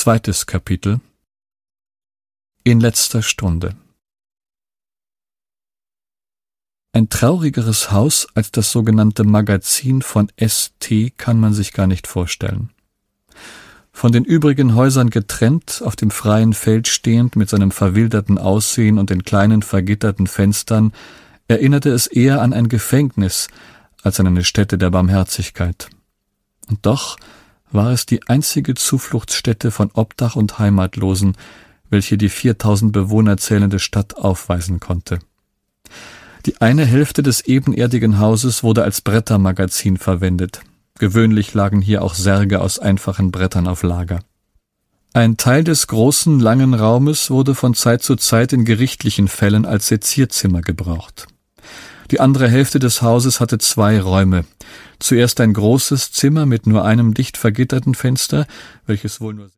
Zweites Kapitel. In letzter Stunde. Ein traurigeres Haus als das sogenannte Magazin von St. kann man sich gar nicht vorstellen. Von den übrigen Häusern getrennt, auf dem freien Feld stehend, mit seinem verwilderten Aussehen und den kleinen vergitterten Fenstern, erinnerte es eher an ein Gefängnis als an eine Stätte der Barmherzigkeit. Und doch war es die einzige Zufluchtsstätte von Obdach und Heimatlosen, welche die 4000 Bewohner zählende Stadt aufweisen konnte. Die eine Hälfte des ebenerdigen Hauses wurde als Brettermagazin verwendet. Gewöhnlich lagen hier auch Särge aus einfachen Brettern auf Lager. Ein Teil des großen, langen Raumes wurde von Zeit zu Zeit in gerichtlichen Fällen als Sezierzimmer gebraucht. Die andere Hälfte des Hauses hatte 2 Räume. Zuerst ein großes Zimmer mit nur einem dicht vergitterten Fenster, welches wohl nur